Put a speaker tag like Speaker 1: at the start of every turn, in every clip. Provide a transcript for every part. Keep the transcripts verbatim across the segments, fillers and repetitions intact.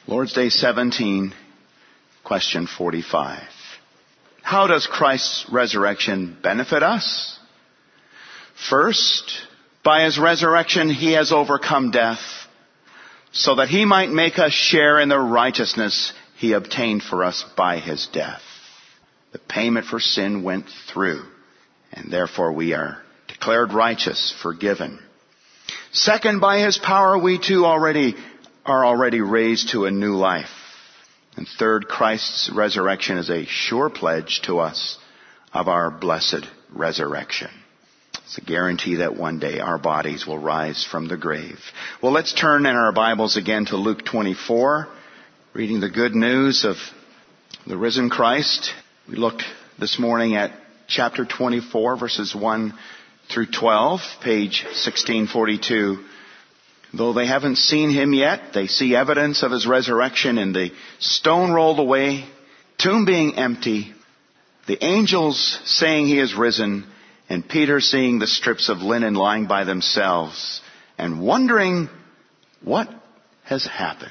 Speaker 1: Lord's Day seventeen, question forty-five. How does Christ's resurrection benefit us? First, by his resurrection, he has overcome death, so that he might make us share in the righteousness he obtained for us by his death. The payment for sin went through, and therefore we are declared righteous, forgiven. Second, by his power, we too already are already raised to a new life. And third, Christ's resurrection is a sure pledge to us of our blessed resurrection. It's a guarantee that one day our bodies will rise from the grave. Well, let's turn in our Bibles again to Luke twenty-four, reading the good news of the risen Christ. We looked this morning at chapter twenty-four, verses one through twelve, page sixteen forty-two. Though they haven't seen him yet, they see evidence of his resurrection in the stone rolled away, tomb being empty, the angels saying he is risen, and Peter seeing the strips of linen lying by themselves and wondering what has happened.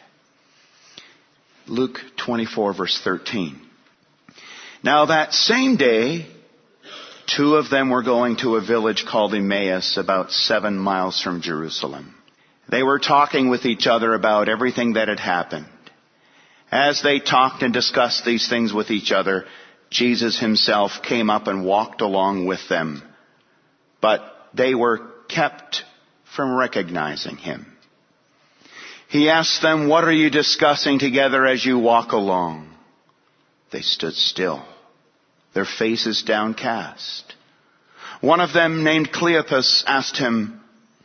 Speaker 1: Luke twenty-four, verse thirteen. Now that same day, two of them were going to a village called Emmaus, about seven miles from Jerusalem. They were talking with each other about everything that had happened. As they talked and discussed these things with each other, Jesus himself came up and walked along with them. But they were kept from recognizing him. He asked them, "What are you discussing together as you walk along?" They stood still, their faces downcast. One of them, named Cleopas, asked him,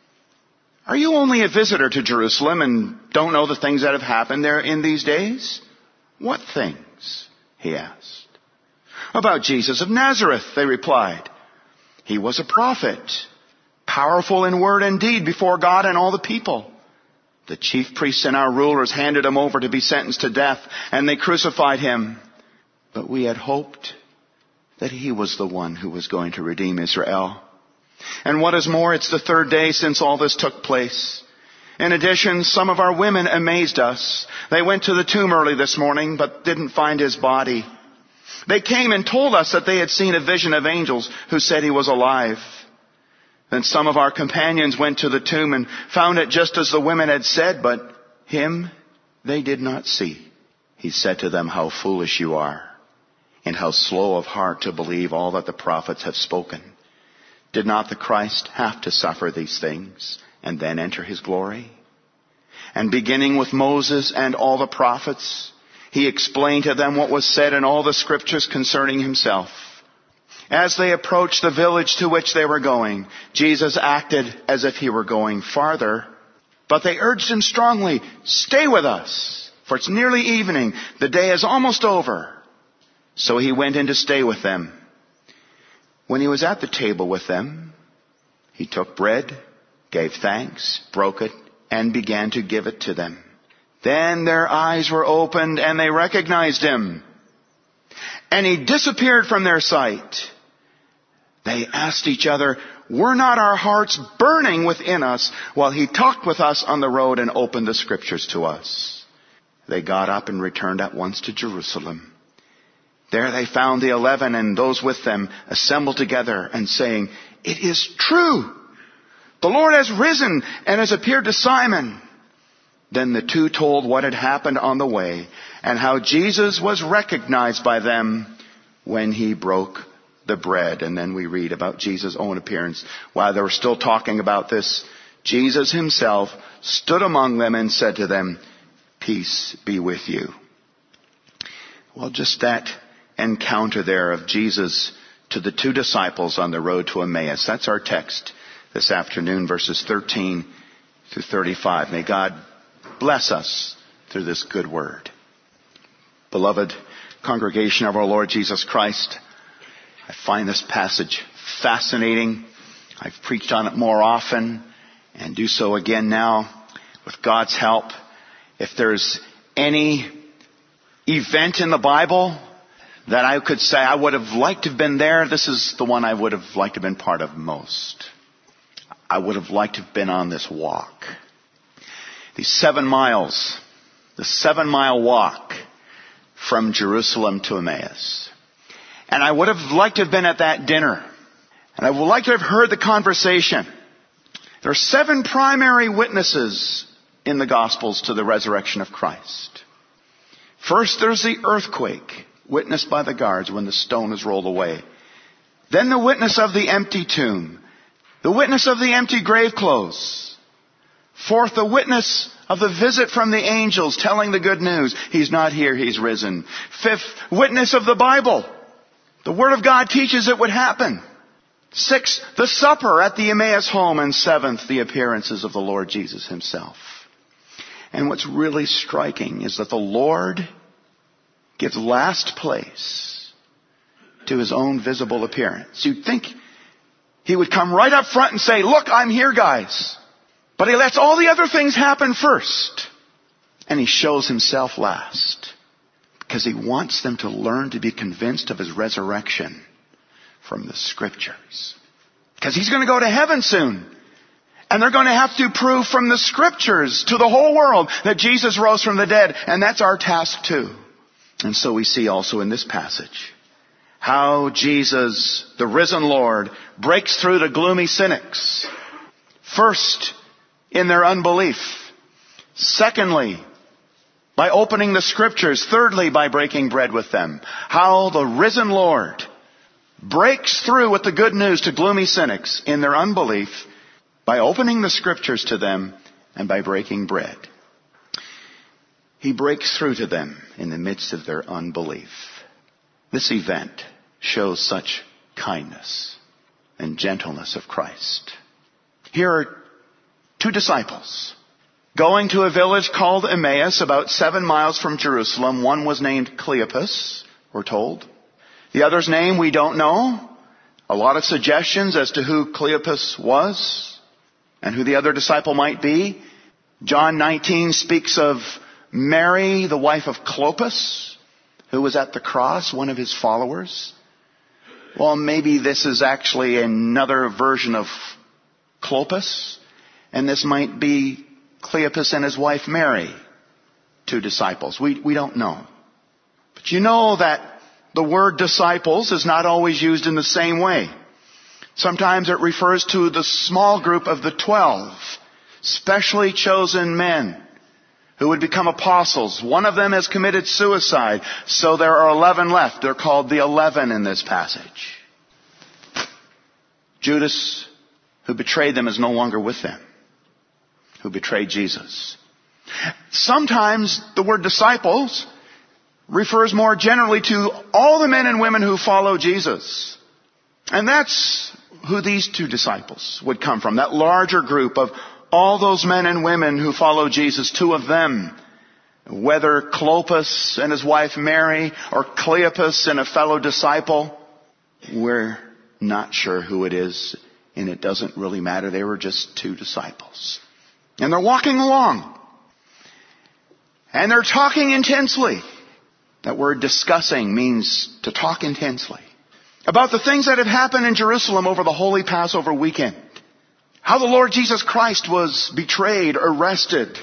Speaker 1: "Are you only a visitor to Jerusalem and don't know the things that have happened there in these days?" "What things?" he asked. "About Jesus of Nazareth," they replied. "He was a prophet, powerful in word and deed before God and all the people. The chief priests and our rulers handed him over to be sentenced to death, and they crucified him. But we had hoped that he was the one who was going to redeem Israel. And what is more, it's the third day since all this took place. In addition, some of our women amazed us. They went to the tomb early this morning, but didn't find his body. They came and told us that they had seen a vision of angels who said he was alive. Then some of our companions went to the tomb and found it just as the women had said, but him they did not see." He said to them, "How foolish you are, and how slow of heart to believe all that the prophets have spoken. Did not the Christ have to suffer these things and then enter his glory?" And beginning with Moses and all the prophets, he explained to them what was said in all the scriptures concerning himself. As they approached the village to which they were going, Jesus acted as if he were going farther, but they urged him strongly, "Stay with us, for it's nearly evening. The day is almost over." So he went in to stay with them. When he was at the table with them, he took bread, gave thanks, broke it, and began to give it to them. Then their eyes were opened and they recognized him. And he disappeared from their sight. They asked each other, "Were not our hearts burning within us while he talked with us on the road and opened the scriptures to us?" They got up and returned at once to Jerusalem. There they found the eleven and those with them assembled together and saying, "It is true. The Lord has risen and has appeared to Simon." Then the two told what had happened on the way and how Jesus was recognized by them when he broke the bread. And then we read about Jesus' own appearance. While they were still talking about this, Jesus himself stood among them and said to them, "Peace be with you." Well, just that encounter there of Jesus to the two disciples on the road to Emmaus. That's our text this afternoon, verses thirteen through thirty-five. May God bless us through this good word. Beloved congregation of our Lord Jesus Christ, I find this passage fascinating. I've preached on it more often and do so again now with God's help. If there's any event in the Bible that I could say I would have liked to have been there, this is the one I would have liked to have been part of most. I would have liked to have been on this walk. These seven miles The seven mile walk from Jerusalem to Emmaus. And I would have liked to have been at that dinner. And I would like to have heard the conversation. There are seven primary witnesses in the Gospels to the resurrection of Christ. First, there's the earthquake, witnessed by the guards when the stone is rolled away. Then the witness of the empty tomb. The witness of the empty grave clothes. Fourth, the witness of the visit from the angels telling the good news. He's not here, he's risen. Fifth, witness of the Bible. The Word of God teaches it would happen. Sixth, the supper at the Emmaus home. And seventh, the appearances of the Lord Jesus himself. And what's really striking is that the Lord gives last place to his own visible appearance. You'd think he would come right up front and say, look, I'm here, guys. But he lets all the other things happen first. And he shows himself last. Because he wants them to learn to be convinced of his resurrection from the Scriptures. Because he's going to go to heaven soon. And they're going to have to prove from the Scriptures to the whole world that Jesus rose from the dead. And that's our task too. And so we see also in this passage how Jesus, the risen Lord, breaks through the gloomy cynics. First, in their unbelief. Secondly, by opening the Scriptures. Thirdly, by breaking bread with them. How the risen Lord breaks through with the good news to gloomy cynics in their unbelief by opening the Scriptures to them and by breaking bread. He breaks through to them in the midst of their unbelief. This event shows such kindness and gentleness of Christ. Here are two disciples going to a village called Emmaus, about seven miles from Jerusalem. One was named Cleopas, we're told. The other's name we don't know. A lot of suggestions as to who Cleopas was and who the other disciple might be. John nineteen speaks of Mary, the wife of Clopas, who was at the cross, one of his followers. Well, maybe this is actually another version of Clopas, and this might be Cleopas and his wife Mary, two disciples. We, we don't know. But you know that the word disciples is not always used in the same way. Sometimes it refers to the small group of the twelve, specially chosen men who would become apostles. One of them has committed suicide, so there are eleven left. They're called the eleven in this passage. Judas, who betrayed them, is no longer with them, who betrayed Jesus. Sometimes the word disciples refers more generally to all the men and women who follow Jesus. And that's who these two disciples would come from, that larger group of all those men and women who follow Jesus, two of them. Whether Clopas and his wife Mary or Cleopas and a fellow disciple, we're not sure who it is, and it doesn't really matter. They were just two disciples. And they're walking along. And they're talking intensely. That word discussing means to talk intensely. About the things that have happened in Jerusalem over the Holy Passover weekend. How the Lord Jesus Christ was betrayed, arrested,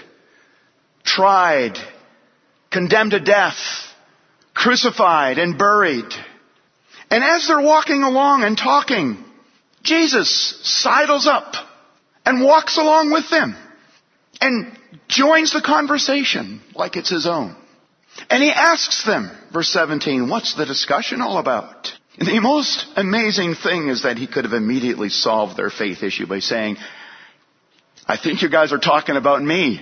Speaker 1: tried, condemned to death, crucified, and buried. And as they're walking along and talking, Jesus sidles up and walks along with them and joins the conversation like it's his own. And he asks them, verse seventeen, what's the discussion all about? And the most amazing thing is that he could have immediately solved their faith issue by saying, I think you guys are talking about me.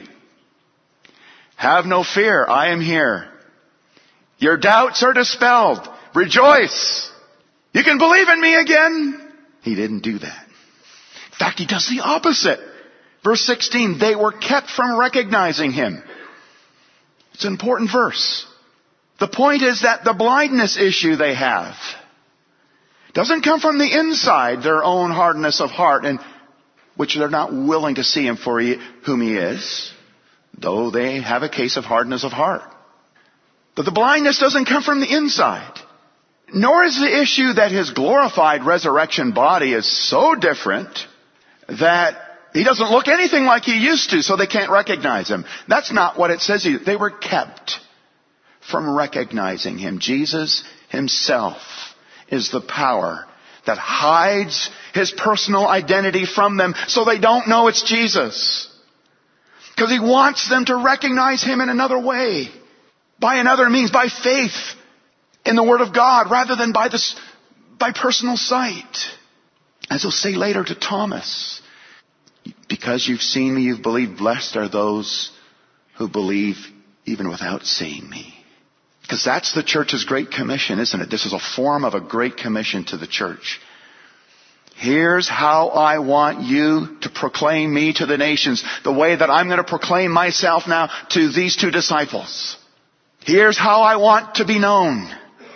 Speaker 1: Have no fear, I am here. Your doubts are dispelled. Rejoice. You can believe in me again. He didn't do that. In fact, he does the opposite. Verse sixteen, they were kept from recognizing him. It's an important verse. The point is that the blindness issue they have doesn't come from the inside, their own hardness of heart, and which they're not willing to see him for he, whom he is, though they have a case of hardness of heart. But the blindness doesn't come from the inside. Nor is the issue that his glorified resurrection body is so different that he doesn't look anything like he used to, so they can't recognize him. That's not what it says here. They were kept from recognizing him. Jesus himself is the power that hides his personal identity from them so they don't know it's Jesus. Because he wants them to recognize him in another way. By another means, by faith in the Word of God, rather than by this, by personal sight. As he'll say later to Thomas, because you've seen me, you've believed. Blessed are those who believe even without seeing me. Because that's the church's great commission, isn't it? This is a form of a great commission to the church. Here's how I want you to proclaim me to the nations, the way that I'm going to proclaim myself now to these two disciples. Here's how I want to be known.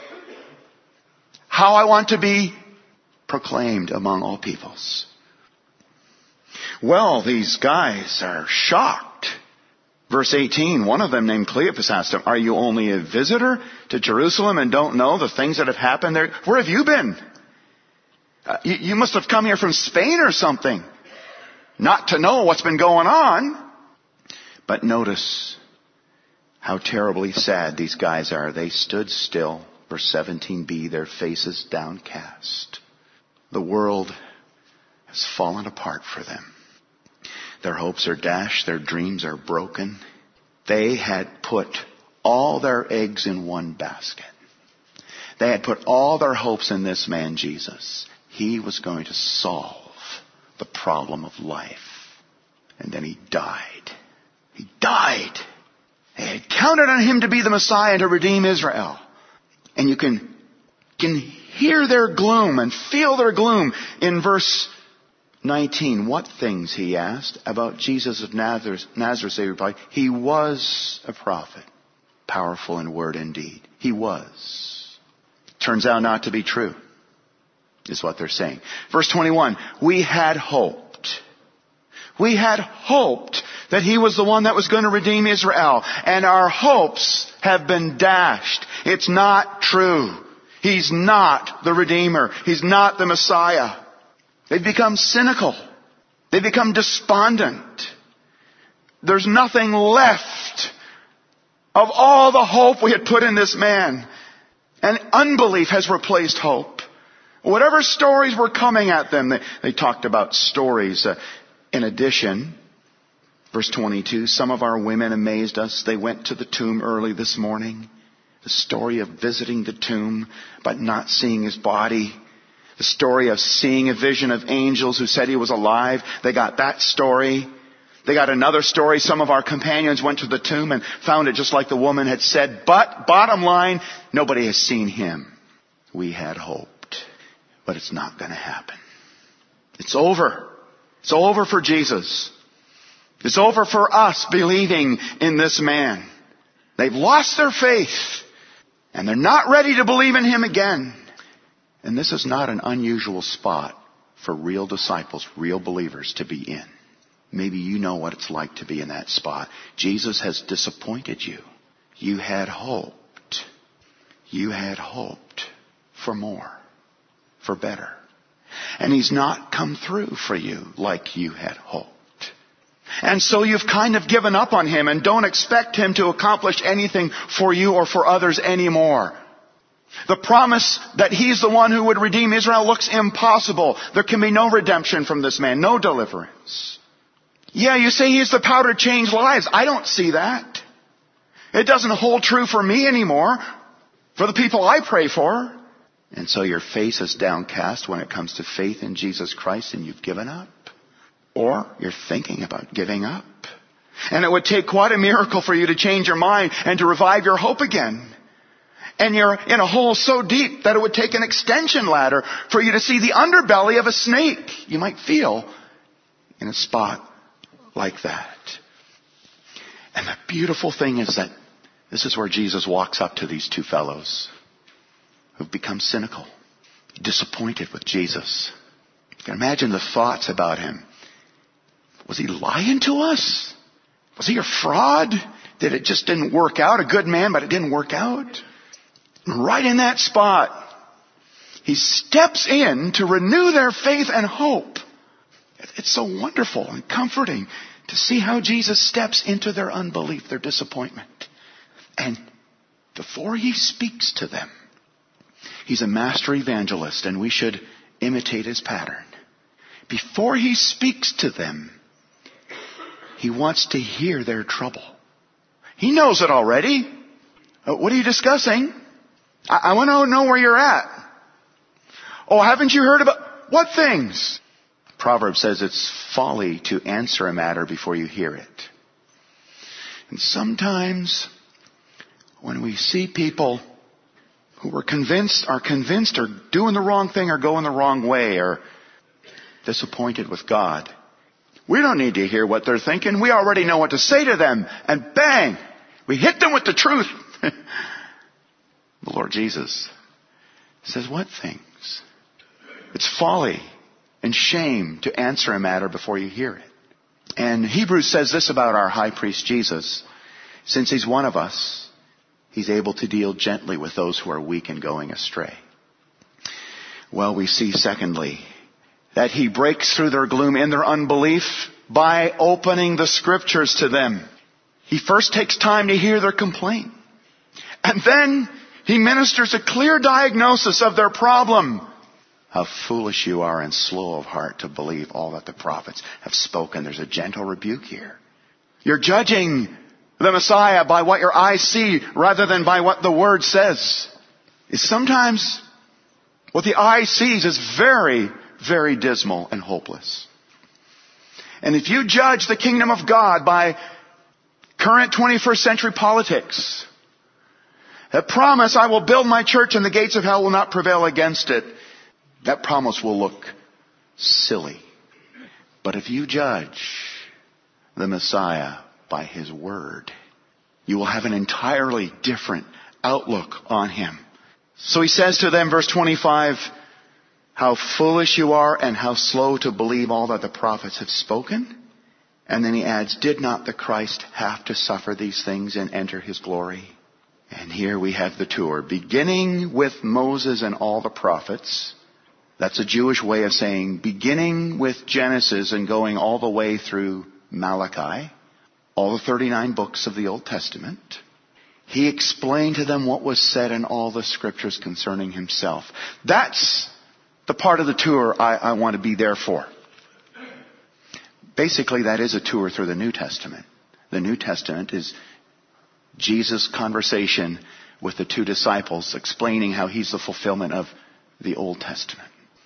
Speaker 1: How I want to be proclaimed among all peoples. Well, these guys are shocked. Verse eighteen, one of them named Cleopas asked him, are you only a visitor to Jerusalem and don't know the things that have happened there? Where have you been? Uh, you, you must have come here from Spain or something. Not to know what's been going on. But notice how terribly sad these guys are. They stood still. Verse seventeen b, their faces downcast. The world has fallen apart for them. Their hopes are dashed. Their dreams are broken. They had put all their eggs in one basket. They had put all their hopes in this man, Jesus. He was going to solve the problem of life. And then he died. He died. They had counted on him to be the Messiah and to redeem Israel. And you can, can hear their gloom and feel their gloom in verse nineteen. What things, he asked. About Jesus of Nazareth, Nazareth, they replied. He was a prophet, powerful in word and deed. He was. Turns out not to be true, is what they're saying. Verse twenty-one, we had hoped. We had hoped that he was the one that was going to redeem Israel. And our hopes have been dashed. It's not true. He's not the Redeemer. He's not the Messiah. They've become cynical. They've become despondent. There's nothing left of all the hope we had put in this man. And unbelief has replaced hope. Whatever stories were coming at them, they, they talked about stories. Uh, in addition, verse twenty-two, some of our women amazed us. They went to the tomb early this morning. The story of visiting the tomb but not seeing his body. The story of seeing a vision of angels who said he was alive. They got that story. They got another story. Some of our companions went to the tomb and found it just like the woman had said. But bottom line, nobody has seen him. We had hoped. But it's not going to happen. It's over. It's over for Jesus. It's over for us believing in this man. They've lost their faith. And they're not ready to believe in him again. And this is not an unusual spot for real disciples, real believers to be in. Maybe you know what it's like to be in that spot. Jesus has disappointed you. You had hoped. You had hoped for more, for better. And he's not come through for you like you had hoped. And so you've kind of given up on him and don't expect him to accomplish anything for you or for others anymore. The promise that he's the one who would redeem Israel looks impossible. There can be no redemption from this man, no deliverance. Yeah, you say he's the power to change lives. I don't see that. It doesn't hold true for me anymore, for the people I pray for. And so your face is downcast when it comes to faith in Jesus Christ and you've given up. Or you're thinking about giving up. And it would take quite a miracle for you to change your mind and to revive your hope again. And you're in a hole so deep that it would take an extension ladder for you to see the underbelly of a snake. You might feel in a spot like that. And the beautiful thing is that this is where Jesus walks up to these two fellows who've become cynical, disappointed with Jesus. You can imagine the thoughts about him. Was he lying to us? Was he a fraud? That it just didn't work out? A good man, but it didn't work out? Right in that spot, he steps in to renew their faith and hope. It's so wonderful and comforting to see how Jesus steps into their unbelief, their disappointment. And before he speaks to them, he's a master evangelist, and we should imitate his pattern. Before he speaks to them, he wants to hear their trouble. He knows it already. Uh, what are you discussing? I, I want to know where you're at. Oh, haven't you heard about what things? Proverbs says it's folly to answer a matter before you hear it. And sometimes when we see people who are convinced, are convinced are doing the wrong thing or going the wrong way or disappointed with God, we don't need to hear what they're thinking. We already know what to say to them. And bang, we hit them with the truth. The Lord Jesus says, what things? It's folly and shame to answer a matter before you hear it. And Hebrews says this about our high priest Jesus. Since he's one of us, he's able to deal gently with those who are weak and going astray. Well, we see secondly, that he breaks through their gloom in their unbelief by opening the scriptures to them. He first takes time to hear their complaint. And then he ministers a clear diagnosis of their problem. How foolish you are and slow of heart to believe all that the prophets have spoken. There's a gentle rebuke here. You're judging the Messiah by what your eyes see rather than by what the Word says. Sometimes what the eye sees is very, very dismal and hopeless. And if you judge the kingdom of God by current twenty-first century politics, that promise, I will build my church and the gates of hell will not prevail against it, that promise will look silly. But if you judge the Messiah by his word, you will have an entirely different outlook on him. So he says to them, verse twenty-five, how foolish you are and how slow to believe all that the prophets have spoken. And then he adds, did not the Christ have to suffer these things and enter his glory? And here we have the tour, beginning with Moses and all the prophets. That's a Jewish way of saying beginning with Genesis and going all the way through Malachi, all the thirty-nine books of the Old Testament. He explained to them what was said in all the scriptures concerning himself. That's the part of the tour I, I want to be there for. Basically, that is a tour through the New Testament. The New Testament is Jesus' conversation with the two disciples, explaining how he's the fulfillment of the Old Testament.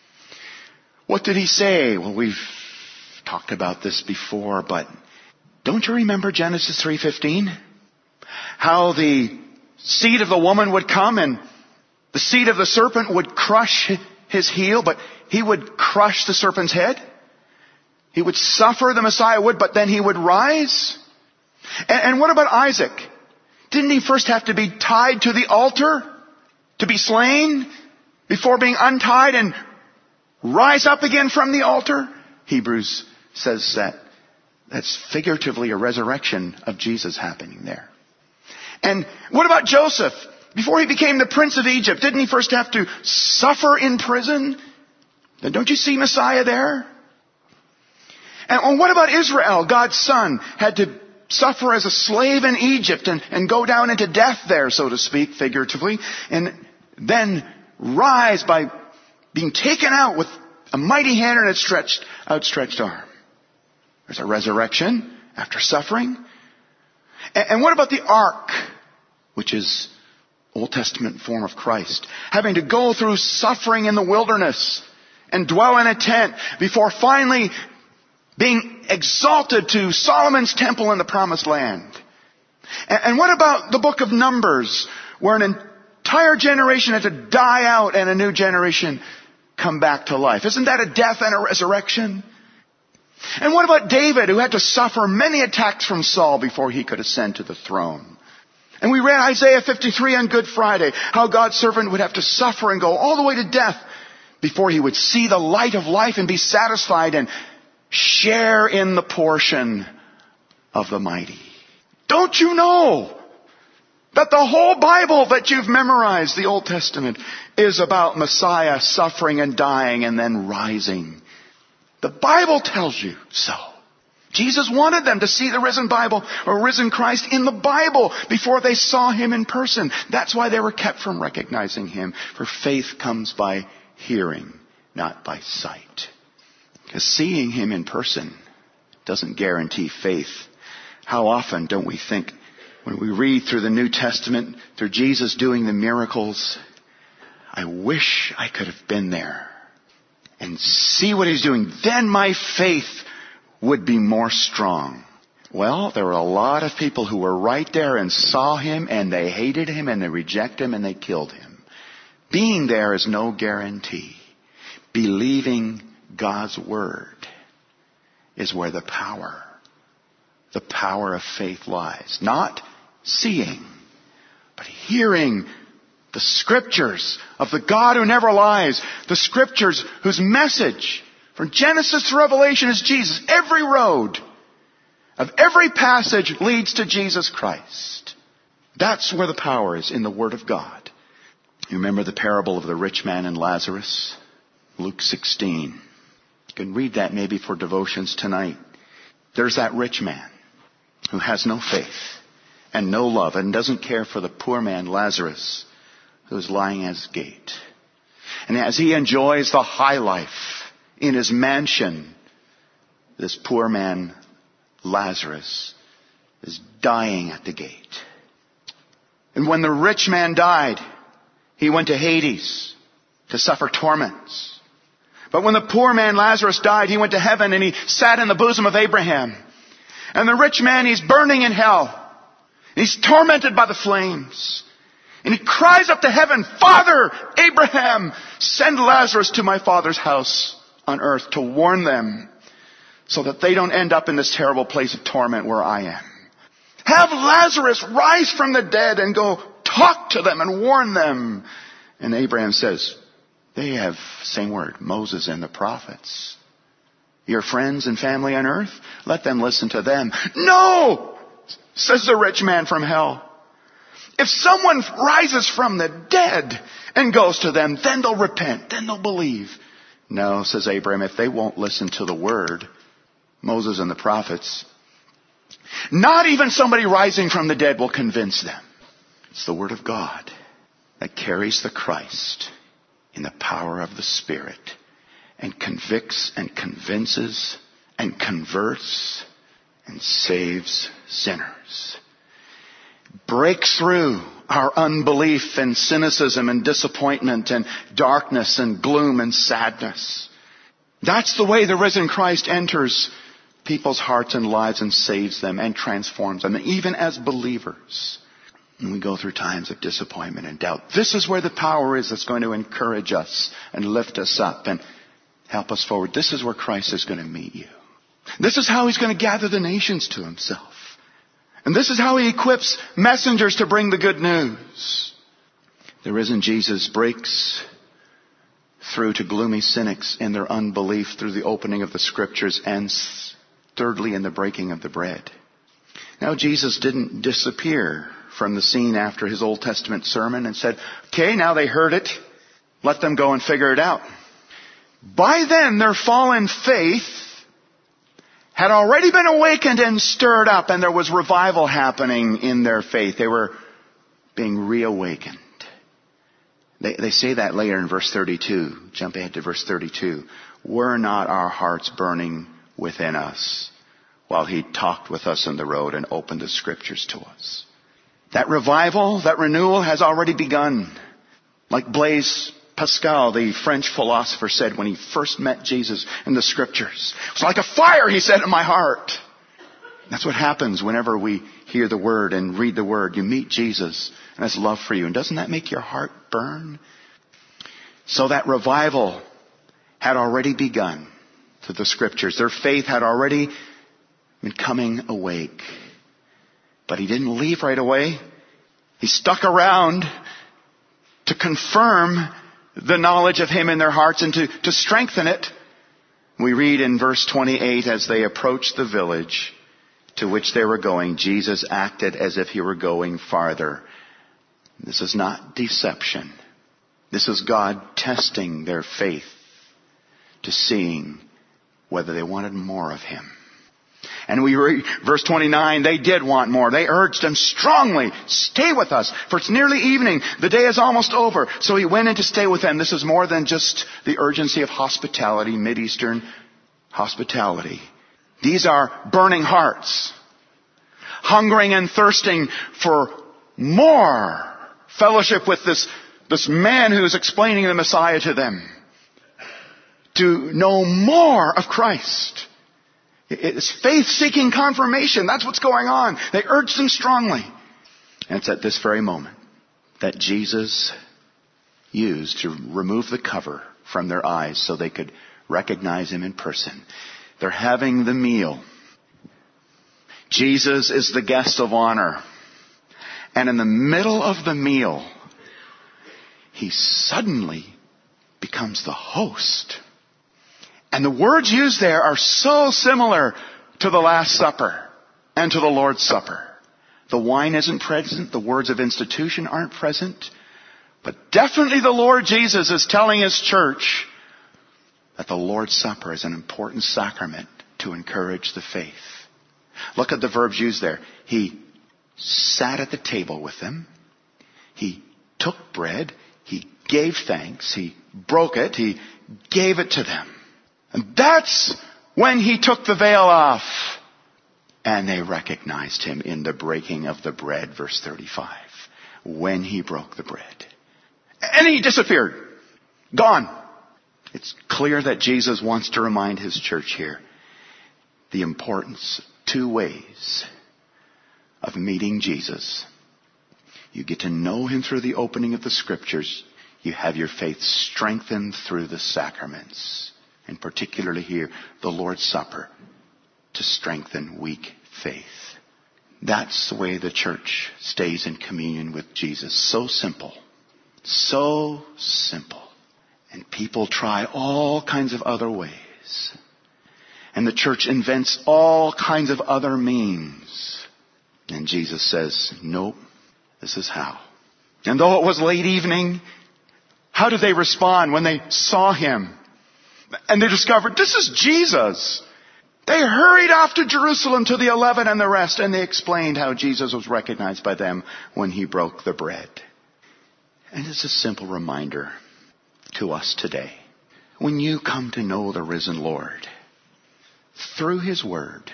Speaker 1: What did he say? Well, we've talked about this before, but don't you remember Genesis three fifteen? How the seed of the woman would come and the seed of the serpent would crush his heel, but he would crush the serpent's head. He would suffer, the Messiah would, but then he would rise. And, and what about Isaac? Didn't he first have to be tied to the altar to be slain before being untied and rise up again from the altar? Hebrews says that that's figuratively a resurrection of Jesus happening there. And what about Joseph? Before he became the prince of Egypt, didn't he first have to suffer in prison? Then don't you see Messiah there? And what about Israel? God's son had to suffer as a slave in Egypt and, and go down into death there, so to speak, figuratively, and then rise by being taken out with a mighty hand and a stretched, outstretched arm. There's a resurrection after suffering. And, and what about the ark, which is Old Testament form of Christ, having to go through suffering in the wilderness and dwell in a tent before finally being exalted to Solomon's temple in the promised land? And, and what about the book of Numbers, where an entire generation had to die out and a new generation come back to life? Isn't that a death and a resurrection? And what about David, who had to suffer many attacks from Saul before he could ascend to the throne? And we read Isaiah fifty-three on Good Friday, how God's servant would have to suffer and go all the way to death before he would see the light of life and be satisfied and share in the portion of the mighty. Don't you know that the whole Bible that you've memorized, the Old Testament, is about Messiah suffering and dying and then rising? The Bible tells you so. Jesus wanted them to see the risen Bible or risen Christ in the Bible before they saw him in person. That's why they were kept from recognizing him. For faith comes by hearing, not by sight. Because seeing him in person doesn't guarantee faith. How often don't we think when we read through the New Testament, through Jesus doing the miracles, I wish I could have been there and see what he's doing. Then my faith would be more strong. Well, there were a lot of people who were right there and saw him, and they hated him, and they rejected him, and they killed him. Being there is no guarantee. Believing God's word is where the power, the power of faith lies. Not seeing, but hearing the scriptures of the God who never lies. The scriptures whose message from Genesis to Revelation is Jesus. Every road of every passage leads to Jesus Christ. That's where the power is, in the Word of God. You remember the parable of the rich man and Lazarus? Luke sixteen. You can read that maybe for devotions tonight. There's that rich man who has no faith and no love and doesn't care for the poor man, Lazarus, who's lying at his gate. And as he enjoys the high life in his mansion, this poor man, Lazarus, is dying at the gate. And when the rich man died, he went to Hades to suffer torments. But when the poor man, Lazarus, died, he went to heaven and he sat in the bosom of Abraham. And the rich man, he's burning in hell. He's tormented by the flames. And he cries up to heaven, Father, Abraham, send Lazarus to my father's house on earth to warn them so that they don't end up in this terrible place of torment where I am. Have Lazarus rise from the dead and go talk to them and warn them. And Abraham says, they have, same word, Moses and the prophets. Your friends and family on earth, let them listen to them. No, says the rich man from hell. If someone rises from the dead and goes to them, then they'll repent, then they'll believe. No, says Abraham, if they won't listen to the word, Moses and the prophets, not even somebody rising from the dead will convince them. It's the word of God that carries the Christ in the power of the Spirit and convicts and convinces and converts and saves sinners. Breaks through our unbelief and cynicism and disappointment and darkness and gloom and sadness. That's the way the risen Christ enters people's hearts and lives and saves them and transforms them, even as believers. And we go through times of disappointment and doubt. This is where the power is that's going to encourage us and lift us up and help us forward. This is where Christ is going to meet you. This is how he's going to gather the nations to himself. And this is how he equips messengers to bring the good news. The risen Jesus breaks through to gloomy cynics in their unbelief through the opening of the scriptures, and thirdly in the breaking of the bread. Now Jesus didn't disappear from the scene after his Old Testament sermon and said, okay, now they heard it. Let them go and figure it out. By then their fallen faith had already been awakened and stirred up, and there was revival happening in their faith. They were being reawakened. They, they say that later in verse thirty-two. Jump ahead to verse thirty-two. Were not our hearts burning within us while he talked with us on the road and opened the scriptures to us? That revival, that renewal has already begun. Like Blaise Pascal, the French philosopher, said when he first met Jesus in the scriptures. It was like a fire, he said, in my heart. That's what happens whenever we hear the word and read the word. You meet Jesus and his love for you. And doesn't that make your heart burn? So that revival had already begun through the scriptures. Their faith had already been coming awake. But he didn't leave right away. He stuck around to confirm the knowledge of him in their hearts and to, to strengthen it. We read in verse twenty-eight, as they approached the village to which they were going, Jesus acted as if he were going farther. This is not deception. This is God testing their faith to seeing whether they wanted more of him. And we read, verse twenty-nine, they did want more. They urged him strongly, stay with us, for it's nearly evening. The day is almost over. So he went in to stay with them. This is more than just the urgency of hospitality, Mideastern hospitality. These are burning hearts, hungering and thirsting for more fellowship with this, this man who's explaining the Messiah to them. To know more of Christ. It's faith-seeking confirmation. That's what's going on. They urged him strongly. And it's at this very moment that Jesus used to remove the cover from their eyes so they could recognize him in person. They're having the meal. Jesus is the guest of honor. And in the middle of the meal, he suddenly becomes the host. And the words used there are so similar to the Last Supper and to the Lord's Supper. The wine isn't present. The words of institution aren't present. But definitely the Lord Jesus is telling his church that the Lord's Supper is an important sacrament to encourage the faith. Look at the verbs used there. He sat at the table with them. He took bread. He gave thanks. He broke it. He gave it to them. And that's when he took the veil off. And they recognized him in the breaking of the bread, verse thirty-five. When he broke the bread. And he disappeared. Gone. It's clear that Jesus wants to remind his church here the importance, two ways of meeting Jesus. You get to know him through the opening of the scriptures. You have your faith strengthened through the sacraments. And particularly here, the Lord's Supper, to strengthen weak faith. That's the way the church stays in communion with Jesus. So simple. So simple. And people try all kinds of other ways. And the church invents all kinds of other means. And Jesus says, nope, this is how. And though it was late evening, how did they respond when they saw him? And they discovered, this is Jesus. They hurried off to Jerusalem to the eleven and the rest, and they explained how Jesus was recognized by them when he broke the bread. And it's a simple reminder to us today. When you come to know the risen Lord through his word,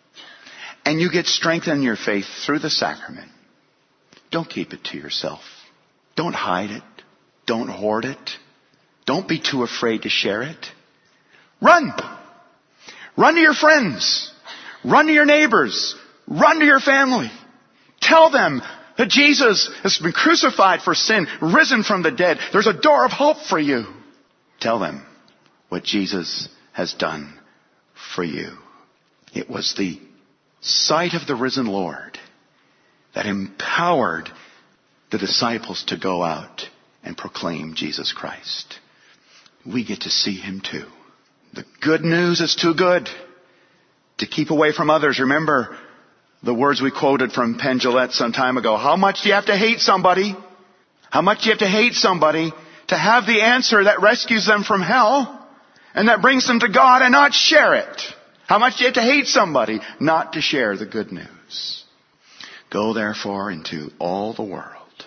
Speaker 1: and you get strength in your faith through the sacrament, don't keep it to yourself. Don't hide it. Don't hoard it. Don't be too afraid to share it. Run. Run to your friends. Run to your neighbors. Run to your family. Tell them that Jesus has been crucified for sin, risen from the dead. There's a door of hope for you. Tell them what Jesus has done for you. It was the sight of the risen Lord that empowered the disciples to go out and proclaim Jesus Christ. We get to see him too. The good news is too good to keep away from others. Remember the words we quoted from Penn Jillette some time ago. How much do you have to hate somebody? How much do you have to hate somebody to have the answer that rescues them from hell and that brings them to God and not share it? How much do you have to hate somebody not to share the good news? Go therefore into all the world,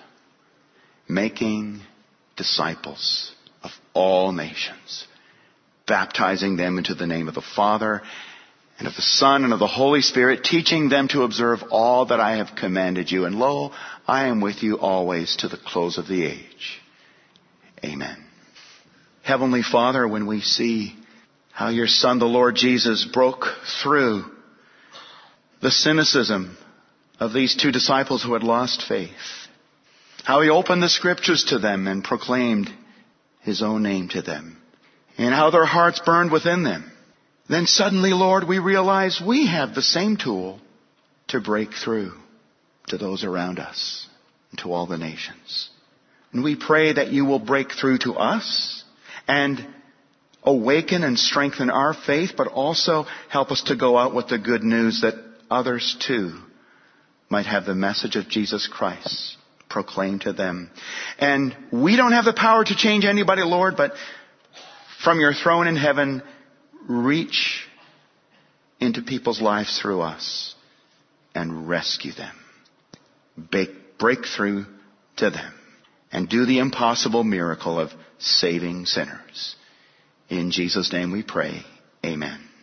Speaker 1: making disciples of all nations, baptizing them into the name of the Father and of the Son and of the Holy Spirit, teaching them to observe all that I have commanded you. And lo, I am with you always to the close of the age. Amen. Heavenly Father, when we see how your Son, the Lord Jesus, broke through the cynicism of these two disciples who had lost faith, how he opened the scriptures to them and proclaimed his own name to them, and how their hearts burned within them. Then suddenly, Lord, we realize we have the same tool to break through to those around us and to all the nations. And we pray that you will break through to us and awaken and strengthen our faith, but also help us to go out with the good news that others too might have the message of Jesus Christ proclaimed to them. And we don't have the power to change anybody, Lord, but from your throne in heaven, reach into people's lives through us and rescue them. Break, break through to them and do the impossible miracle of saving sinners. In Jesus' name we pray. Amen.